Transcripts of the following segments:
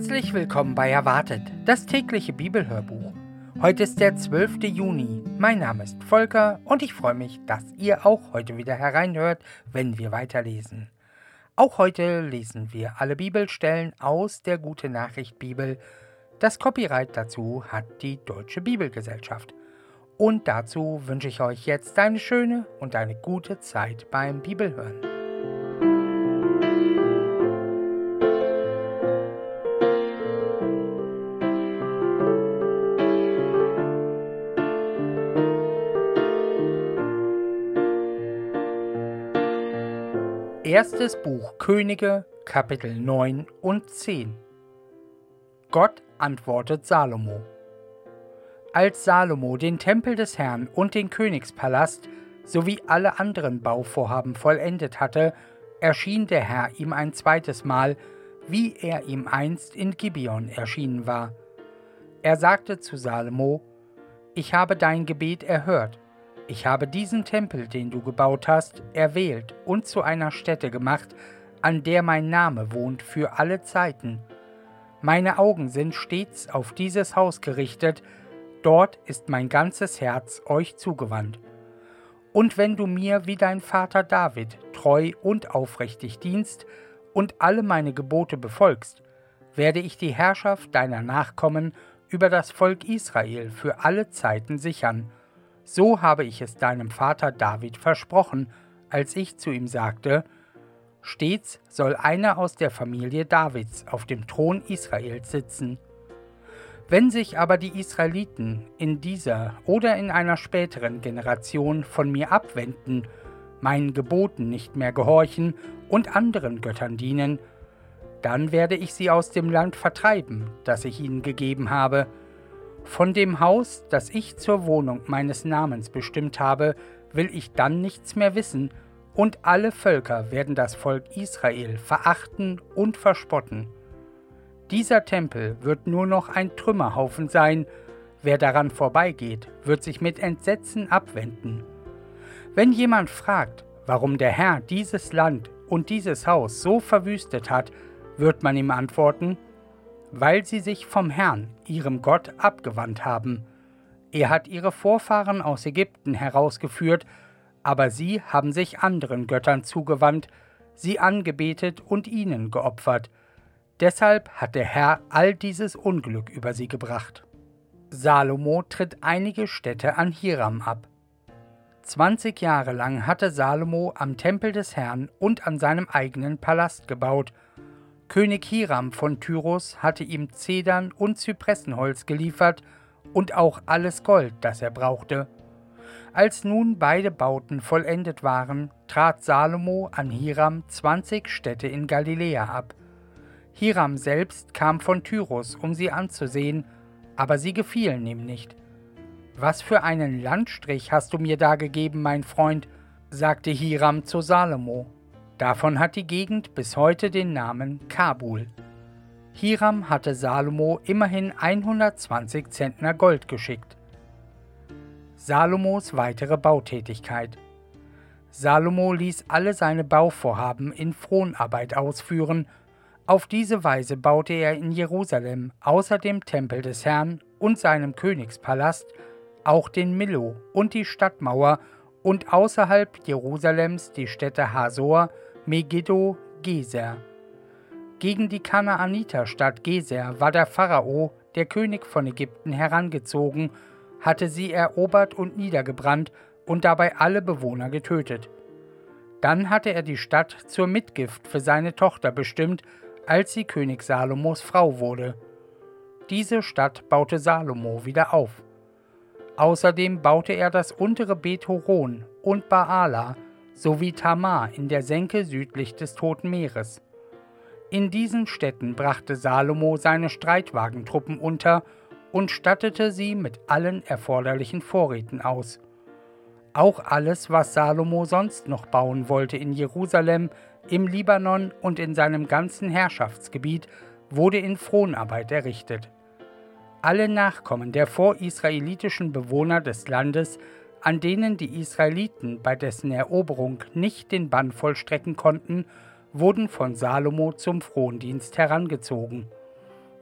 Herzlich willkommen bei Erwartet, das tägliche Bibelhörbuch. Heute ist der 12. Juni. Mein Name ist Volker und ich freue mich, dass ihr auch heute wieder hereinhört, wenn wir weiterlesen. Auch heute lesen wir alle Bibelstellen aus der Gute-Nachricht-Bibel. Das Copyright dazu hat die Deutsche Bibelgesellschaft. Und dazu wünsche ich euch jetzt eine schöne und eine gute Zeit beim Bibelhören. Erstes Buch Könige, Kapitel 9 und 10. Gott antwortet Salomo. Als Salomo den Tempel des Herrn und den Königspalast sowie alle anderen Bauvorhaben vollendet hatte, erschien der Herr ihm ein zweites Mal, wie er ihm einst in Gibeon erschienen war. Er sagte zu Salomo: Ich habe dein Gebet erhört. Ich habe diesen Tempel, den du gebaut hast, erwählt und zu einer Stätte gemacht, an der mein Name wohnt für alle Zeiten. Meine Augen sind stets auf dieses Haus gerichtet, dort ist mein ganzes Herz euch zugewandt. Und wenn du mir wie dein Vater David treu und aufrichtig dienst und alle meine Gebote befolgst, werde ich die Herrschaft deiner Nachkommen über das Volk Israel für alle Zeiten sichern. So habe ich es deinem Vater David versprochen, als ich zu ihm sagte: Stets soll einer aus der Familie Davids auf dem Thron Israels sitzen. Wenn sich aber die Israeliten in dieser oder in einer späteren Generation von mir abwenden, meinen Geboten nicht mehr gehorchen und anderen Göttern dienen, dann werde ich sie aus dem Land vertreiben, das ich ihnen gegeben habe. Von dem Haus, das ich zur Wohnung meines Namens bestimmt habe, will ich dann nichts mehr wissen, und alle Völker werden das Volk Israel verachten und verspotten. Dieser Tempel wird nur noch ein Trümmerhaufen sein, wer daran vorbeigeht, wird sich mit Entsetzen abwenden. Wenn jemand fragt, warum der Herr dieses Land und dieses Haus so verwüstet hat, wird man ihm antworten: Weil sie sich vom Herrn, ihrem Gott, abgewandt haben. Er hat ihre Vorfahren aus Ägypten herausgeführt, aber sie haben sich anderen Göttern zugewandt, sie angebetet und ihnen geopfert. Deshalb hat der Herr all dieses Unglück über sie gebracht. Salomo tritt einige Städte an Hiram ab. 20 Jahre lang hatte Salomo am Tempel des Herrn und an seinem eigenen Palast gebaut. König Hiram von Tyrus hatte ihm Zedern und Zypressenholz geliefert und auch alles Gold, das er brauchte. Als nun beide Bauten vollendet waren, trat Salomo an Hiram 20 Städte in Galiläa ab. Hiram selbst kam von Tyrus, um sie anzusehen, aber sie gefielen ihm nicht. »Was für einen Landstrich hast du mir da gegeben, mein Freund?« sagte Hiram zu Salomo. Davon hat die Gegend bis heute den Namen Kabul. Hiram hatte Salomo immerhin 120 Zentner Gold geschickt. Salomos weitere Bautätigkeit. Salomo ließ alle seine Bauvorhaben in Fronarbeit ausführen. Auf diese Weise baute er in Jerusalem außer dem Tempel des Herrn und seinem Königspalast auch den Millo und die Stadtmauer und außerhalb Jerusalems die Städte Hasor, Megiddo, Geser. Gegen die Kanaaniterstadt Geser war der Pharao, der König von Ägypten, herangezogen, hatte sie erobert und niedergebrannt und dabei alle Bewohner getötet. Dann hatte er die Stadt zur Mitgift für seine Tochter bestimmt, als sie König Salomos Frau wurde. Diese Stadt baute Salomo wieder auf. Außerdem baute er das untere Bet-Horon und Baala sowie Tamar in der Senke südlich des Toten Meeres. In diesen Städten brachte Salomo seine Streitwagentruppen unter und stattete sie mit allen erforderlichen Vorräten aus. Auch alles, was Salomo sonst noch bauen wollte in Jerusalem, im Libanon und in seinem ganzen Herrschaftsgebiet, wurde in Fronarbeit errichtet. Alle Nachkommen der vorisraelitischen Bewohner des Landes, an denen die Israeliten bei dessen Eroberung nicht den Bann vollstrecken konnten, wurden von Salomo zum Frondienst herangezogen.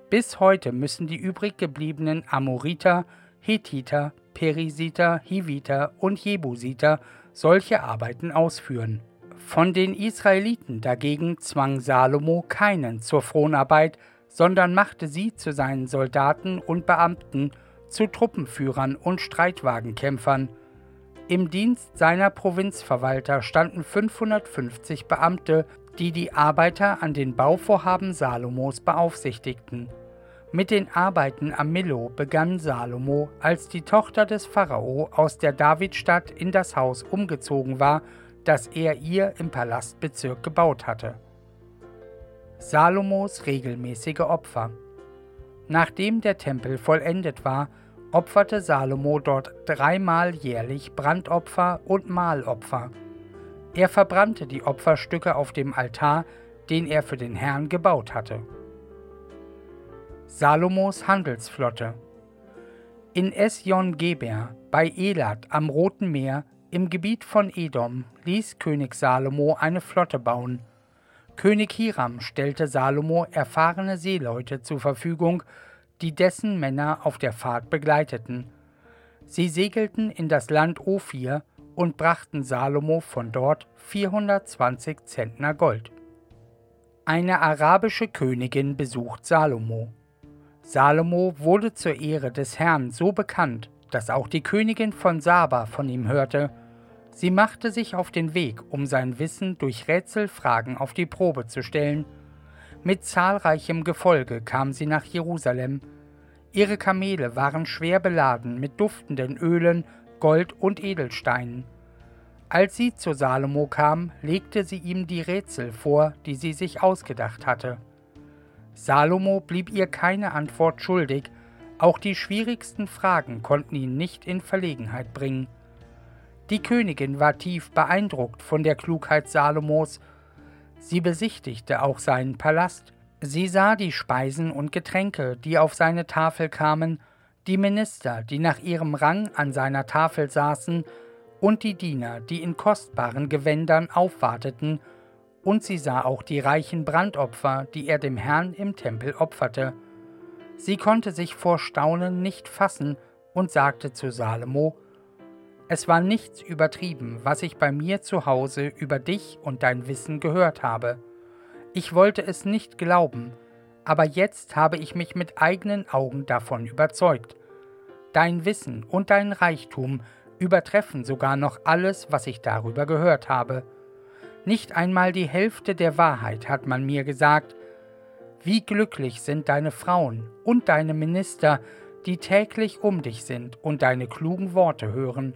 Bis heute müssen die übrig gebliebenen Amoriter, Hethiter, Perisiter, Hiviter und Jebusiter solche Arbeiten ausführen. Von den Israeliten dagegen zwang Salomo keinen zur Fronarbeit, sondern machte sie zu seinen Soldaten und Beamten, zu Truppenführern und Streitwagenkämpfern. Im Dienst seiner Provinzverwalter standen 550 Beamte, die die Arbeiter an den Bauvorhaben Salomos beaufsichtigten. Mit den Arbeiten am Millo begann Salomo, als die Tochter des Pharao aus der Davidstadt in das Haus umgezogen war, das er ihr im Palastbezirk gebaut hatte. Salomos regelmäßige Opfer. Nachdem der Tempel vollendet war, opferte Salomo dort 3-mal jährlich Brandopfer und Mahlopfer. Er verbrannte die Opferstücke auf dem Altar, den er für den Herrn gebaut hatte. Salomos Handelsflotte. In Esjon-Geber, bei Elat am Roten Meer, im Gebiet von Edom, ließ König Salomo eine Flotte bauen. König Hiram stellte Salomo erfahrene Seeleute zur Verfügung, die dessen Männer auf der Fahrt begleiteten. Sie segelten in das Land Ophir und brachten Salomo von dort 420 Zentner Gold. Eine arabische Königin besucht Salomo. Salomo wurde zur Ehre des Herrn so bekannt, dass auch die Königin von Saba von ihm hörte. Sie machte sich auf den Weg, um sein Wissen durch Rätselfragen auf die Probe zu stellen. Mit zahlreichem Gefolge kam sie nach Jerusalem. Ihre Kamele waren schwer beladen mit duftenden Ölen, Gold und Edelsteinen. Als sie zu Salomo kam, legte sie ihm die Rätsel vor, die sie sich ausgedacht hatte. Salomo blieb ihr keine Antwort schuldig, auch die schwierigsten Fragen konnten ihn nicht in Verlegenheit bringen. Die Königin war tief beeindruckt von der Klugheit Salomos. Sie besichtigte auch seinen Palast. Sie sah die Speisen und Getränke, die auf seine Tafel kamen, die Minister, die nach ihrem Rang an seiner Tafel saßen, und die Diener, die in kostbaren Gewändern aufwarteten, und sie sah auch die reichen Brandopfer, die er dem Herrn im Tempel opferte. Sie konnte sich vor Staunen nicht fassen und sagte zu Salomo: Es war nichts übertrieben, was ich bei mir zu Hause über dich und dein Wissen gehört habe. Ich wollte es nicht glauben, aber jetzt habe ich mich mit eigenen Augen davon überzeugt. Dein Wissen und dein Reichtum übertreffen sogar noch alles, was ich darüber gehört habe. Nicht einmal die Hälfte der Wahrheit hat man mir gesagt. Wie glücklich sind deine Frauen und deine Minister, die täglich um dich sind und deine klugen Worte hören.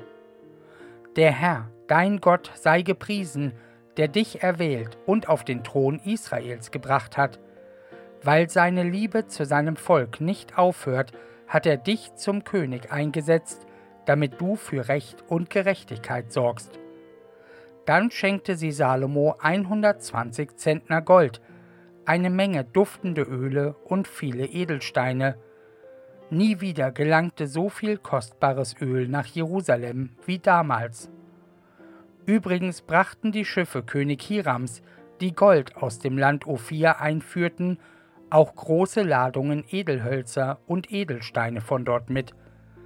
Der Herr, dein Gott, sei gepriesen, der dich erwählt und auf den Thron Israels gebracht hat. Weil seine Liebe zu seinem Volk nicht aufhört, hat er dich zum König eingesetzt, damit du für Recht und Gerechtigkeit sorgst. Dann schenkte sie Salomo 120 Zentner Gold, eine Menge duftende Öle und viele Edelsteine. Nie wieder gelangte so viel kostbares Öl nach Jerusalem wie damals. Übrigens brachten die Schiffe König Hirams, die Gold aus dem Land Ophir einführten, auch große Ladungen Edelhölzer und Edelsteine von dort mit.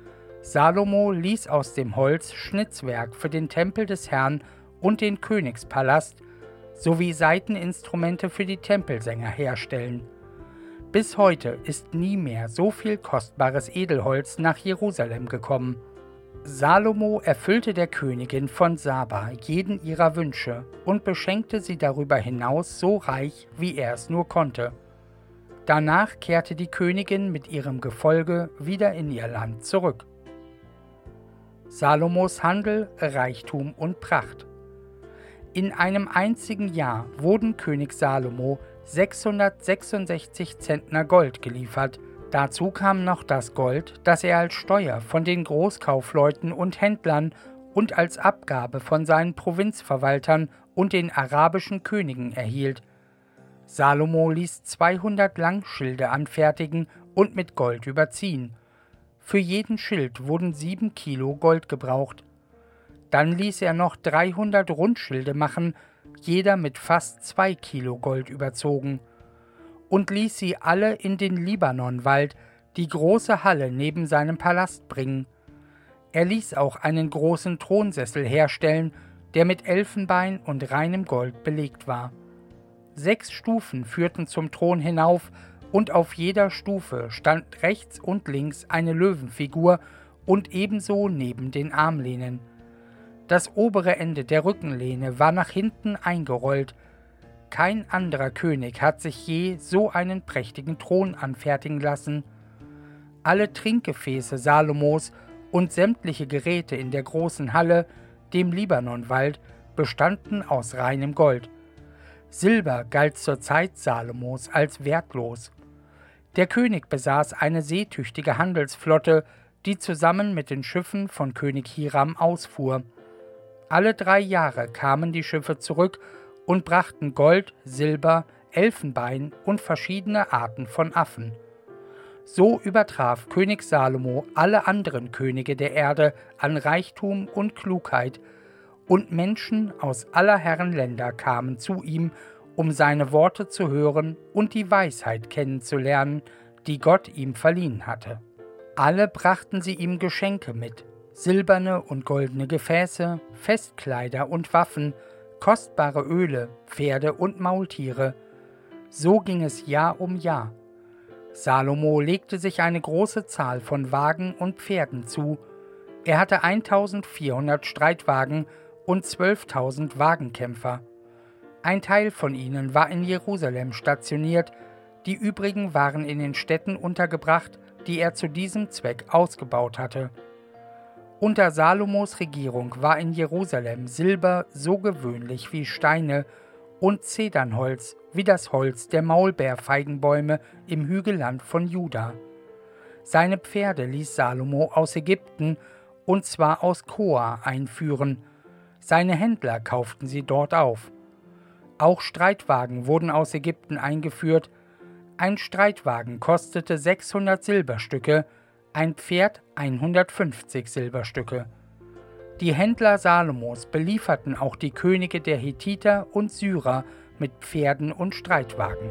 Salomo ließ aus dem Holz Schnitzwerk für den Tempel des Herrn und den Königspalast sowie Saiteninstrumente für die Tempelsänger herstellen. Bis heute ist nie mehr so viel kostbares Edelholz nach Jerusalem gekommen. Salomo erfüllte der Königin von Saba jeden ihrer Wünsche und beschenkte sie darüber hinaus so reich, wie er es nur konnte. Danach kehrte die Königin mit ihrem Gefolge wieder in ihr Land zurück. Salomos Handel, Reichtum und Pracht. In einem einzigen Jahr wurden König Salomo 666 Zentner Gold geliefert. Dazu kam noch das Gold, das er als Steuer von den Großkaufleuten und Händlern und als Abgabe von seinen Provinzverwaltern und den arabischen Königen erhielt. Salomo ließ 200 Langschilde anfertigen und mit Gold überziehen. Für jeden Schild wurden 7 Kilo Gold gebraucht. Dann ließ er noch 300 Rundschilde machen, jeder mit fast 2 Kilo Gold überzogen. und ließ sie alle in den Libanonwald, die große Halle neben seinem Palast, bringen. Er ließ auch einen großen Thronsessel herstellen, der mit Elfenbein und reinem Gold belegt war. 6 Stufen führten zum Thron hinauf, und auf jeder Stufe stand rechts und links eine Löwenfigur und ebenso neben den Armlehnen. Das obere Ende der Rückenlehne war nach hinten eingerollt. Kein anderer König hat sich je so einen prächtigen Thron anfertigen lassen. Alle Trinkgefäße Salomos und sämtliche Geräte in der großen Halle, dem Libanonwald, bestanden aus reinem Gold. Silber galt zur Zeit Salomos als wertlos. Der König besaß eine seetüchtige Handelsflotte, die zusammen mit den Schiffen von König Hiram ausfuhr. Alle 3 Jahre kamen die Schiffe zurück und brachten Gold, Silber, Elfenbein und verschiedene Arten von Affen. So übertraf König Salomo alle anderen Könige der Erde an Reichtum und Klugheit, und Menschen aus aller Herren Länder kamen zu ihm, um seine Worte zu hören und die Weisheit kennenzulernen, die Gott ihm verliehen hatte. Alle brachten sie ihm Geschenke mit, silberne und goldene Gefäße, Festkleider und Waffen, kostbare Öle, Pferde und Maultiere. So ging es Jahr um Jahr. Salomo legte sich eine große Zahl von Wagen und Pferden zu. Er hatte 1400 Streitwagen und 12.000 Wagenkämpfer. Ein Teil von ihnen war in Jerusalem stationiert, die übrigen waren in den Städten untergebracht, die er zu diesem Zweck ausgebaut hatte. Unter Salomos Regierung war in Jerusalem Silber so gewöhnlich wie Steine und Zedernholz wie das Holz der Maulbeerfeigenbäume im Hügelland von Juda. Seine Pferde ließ Salomo aus Ägypten, und zwar aus Koa, einführen. Seine Händler kauften sie dort auf. Auch Streitwagen wurden aus Ägypten eingeführt. Ein Streitwagen kostete 600 Silberstücke, ein Pferd 150 Silberstücke. Die Händler Salomos belieferten auch die Könige der Hethiter und Syrer mit Pferden und Streitwagen.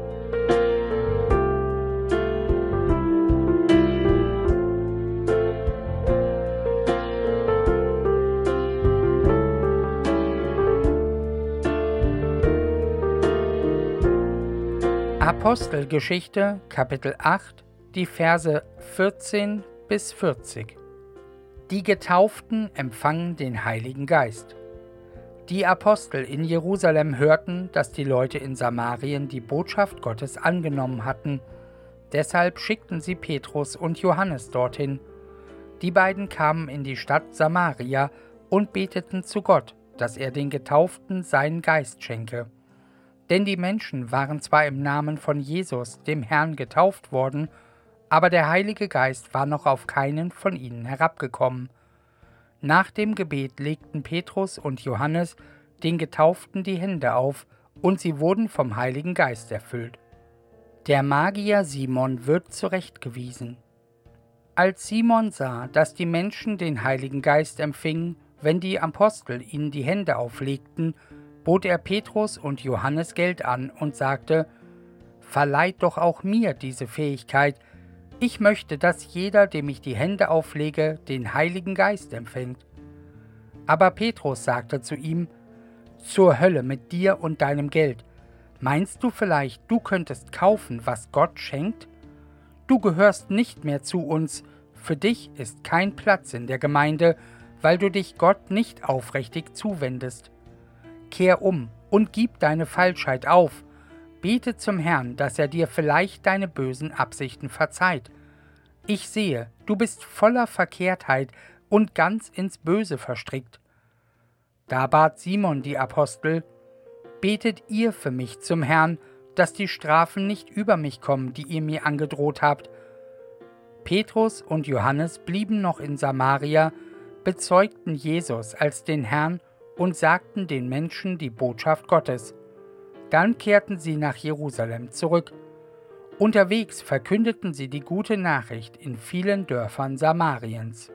Apostelgeschichte, Kapitel 8, die Verse 14 bis 40. Die Getauften empfangen den Heiligen Geist. Die Apostel in Jerusalem hörten, dass die Leute in Samarien die Botschaft Gottes angenommen hatten. Deshalb schickten sie Petrus und Johannes dorthin. Die beiden kamen in die Stadt Samaria und beteten zu Gott, dass er den Getauften seinen Geist schenke. Denn die Menschen waren zwar im Namen von Jesus, dem Herrn, getauft worden, aber der Heilige Geist war noch auf keinen von ihnen herabgekommen. Nach dem Gebet legten Petrus und Johannes den Getauften die Hände auf, und sie wurden vom Heiligen Geist erfüllt. Der Magier Simon wird zurechtgewiesen. Als Simon sah, dass die Menschen den Heiligen Geist empfingen, wenn die Apostel ihnen die Hände auflegten, bot er Petrus und Johannes Geld an und sagte: »Verleiht doch auch mir diese Fähigkeit. Ich möchte, dass jeder, dem ich die Hände auflege, den Heiligen Geist empfängt.« Aber Petrus sagte zu ihm: »Zur Hölle mit dir und deinem Geld. Meinst du vielleicht, du könntest kaufen, was Gott schenkt? Du gehörst nicht mehr zu uns. Für dich ist kein Platz in der Gemeinde, weil du dich Gott nicht aufrichtig zuwendest. Kehr um und gib deine Falschheit auf. Bete zum Herrn, dass er dir vielleicht deine bösen Absichten verzeiht. Ich sehe, du bist voller Verkehrtheit und ganz ins Böse verstrickt.« Da bat Simon die Apostel: »Betet ihr für mich zum Herrn, dass die Strafen nicht über mich kommen, die ihr mir angedroht habt.« Petrus und Johannes blieben noch in Samaria, bezeugten Jesus als den Herrn und sagten den Menschen die Botschaft Gottes. Dann kehrten sie nach Jerusalem zurück. Unterwegs verkündeten sie die gute Nachricht in vielen Dörfern Samariens.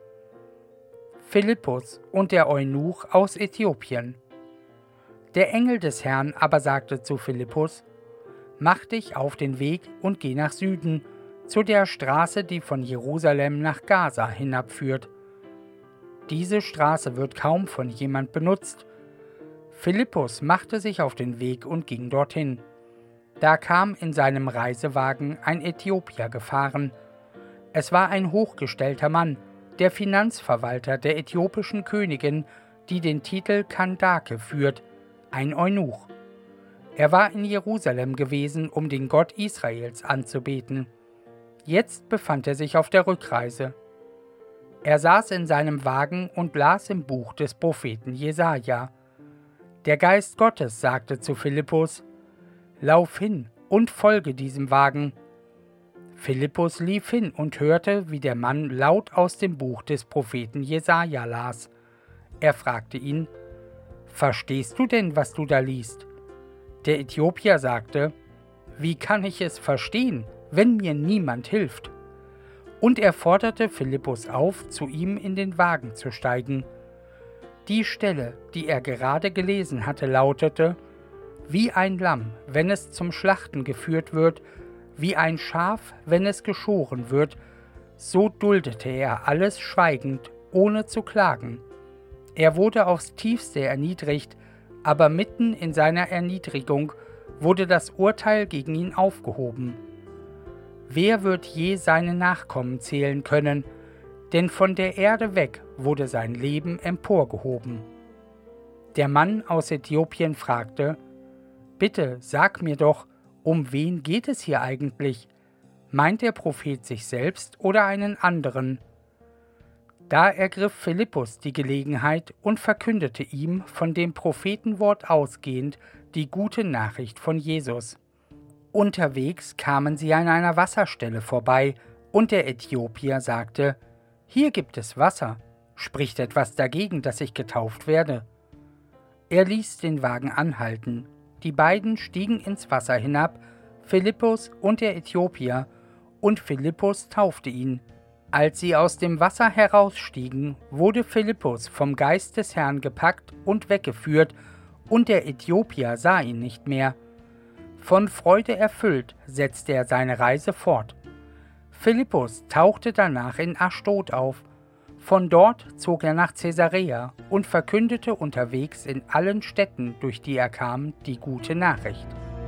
Philippus und der Eunuch aus Äthiopien. Der Engel des Herrn aber sagte zu Philippus: mach dich auf den Weg und geh nach Süden, zu der Straße, die von Jerusalem nach Gaza hinabführt. Diese Straße wird kaum von jemand benutzt. Philippus machte sich auf den Weg und ging dorthin. Da kam in seinem Reisewagen ein Äthiopier gefahren. Es war ein hochgestellter Mann, der Finanzverwalter der äthiopischen Königin, die den Titel Kandake führt, ein Eunuch. Er war in Jerusalem gewesen, um den Gott Israels anzubeten. Jetzt befand er sich auf der Rückreise. Er saß in seinem Wagen und las im Buch des Propheten Jesaja. Der Geist Gottes sagte zu Philippus: Lauf hin und folge diesem Wagen. Philippus lief hin und hörte, wie der Mann laut aus dem Buch des Propheten Jesaja las. Er fragte ihn: Verstehst du denn, was du da liest? Der Äthiopier sagte: Wie kann ich es verstehen, wenn mir niemand hilft? Und er forderte Philippus auf, zu ihm in den Wagen zu steigen. Die Stelle, die er gerade gelesen hatte, lautete: Wie ein Lamm, wenn es zum Schlachten geführt wird, wie ein Schaf, wenn es geschoren wird, so duldete er alles schweigend, ohne zu klagen. Er wurde aufs Tiefste erniedrigt, aber mitten in seiner Erniedrigung wurde das Urteil gegen ihn aufgehoben. Wer wird je seine Nachkommen zählen können, denn von der Erde weg wurde sein Leben emporgehoben. Der Mann aus Äthiopien fragte: Bitte, sag mir doch, um wen geht es hier eigentlich? Meint der Prophet sich selbst oder einen anderen? Da ergriff Philippus die Gelegenheit und verkündete ihm, von dem Prophetenwort ausgehend, die gute Nachricht von Jesus. Unterwegs kamen sie an einer Wasserstelle vorbei, und der Äthiopier sagte: Hier gibt es Wasser, spricht etwas dagegen, dass ich getauft werde? Er ließ den Wagen anhalten. Die beiden stiegen ins Wasser hinab, Philippus und der Äthiopier, und Philippus taufte ihn. Als sie aus dem Wasser herausstiegen, wurde Philippus vom Geist des Herrn gepackt und weggeführt, und der Äthiopier sah ihn nicht mehr. Von Freude erfüllt, setzte er seine Reise fort. Philippus tauchte danach in Aschdod auf. Von dort zog er nach Caesarea und verkündete unterwegs in allen Städten, durch die er kam, die gute Nachricht.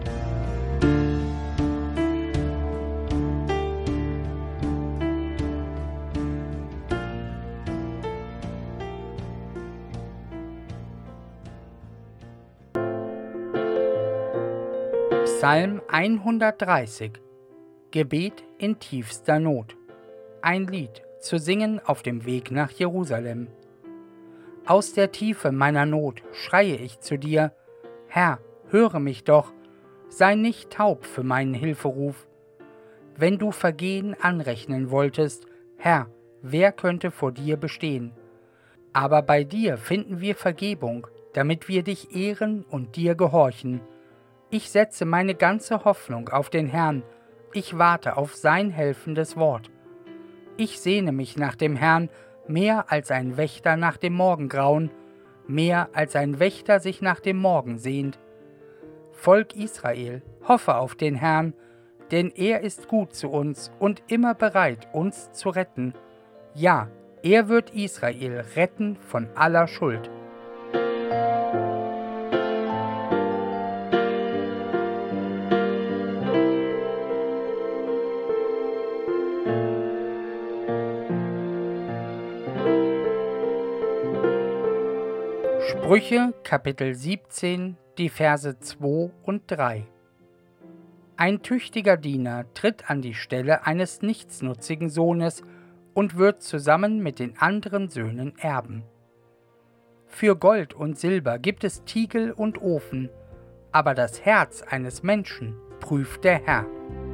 Psalm 130 – Gebet in tiefster Not. Ein Lied zu singen auf dem Weg nach Jerusalem. Aus der Tiefe meiner Not schreie ich zu dir: Herr, höre mich doch, sei nicht taub für meinen Hilferuf. Wenn du Vergehen anrechnen wolltest, Herr, wer könnte vor dir bestehen? Aber bei dir finden wir Vergebung, damit wir dich ehren und dir gehorchen. Ich setze meine ganze Hoffnung auf den Herrn, ich warte auf sein helfendes Wort. Ich sehne mich nach dem Herrn mehr als ein Wächter nach dem Morgengrauen, mehr als ein Wächter sich nach dem Morgen sehnt. Volk Israel, hoffe auf den Herrn, denn er ist gut zu uns und immer bereit, uns zu retten. Ja, er wird Israel retten von aller Schuld. Sprüche, Kapitel 17, die Verse 2 und 3. Ein tüchtiger Diener tritt an die Stelle eines nichtsnutzigen Sohnes und wird zusammen mit den anderen Söhnen erben. Für Gold und Silber gibt es Tiegel und Ofen, aber das Herz eines Menschen prüft der Herr.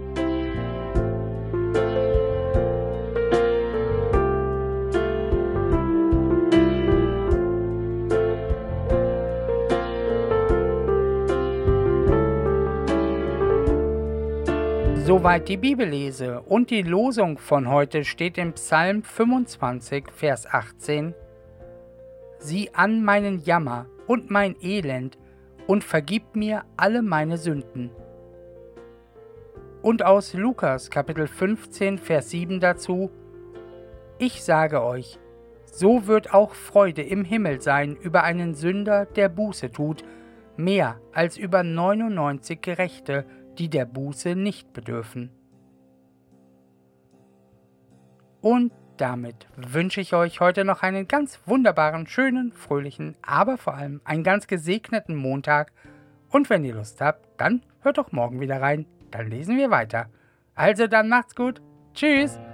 Soweit die Bibellese, und die Losung von heute steht im Psalm 25, Vers 18. Sieh an meinen Jammer und mein Elend und vergib mir alle meine Sünden. Und aus Lukas Kapitel 15, Vers 7 dazu: Ich sage euch, so wird auch Freude im Himmel sein über einen Sünder, der Buße tut, mehr als über 99 Gerechte, die der Buße nicht bedürfen. Und damit wünsche ich euch heute noch einen ganz wunderbaren, schönen, fröhlichen, aber vor allem einen ganz gesegneten Montag. Und wenn ihr Lust habt, dann hört doch morgen wieder rein. Dann lesen wir weiter. Also dann macht's gut. Tschüss.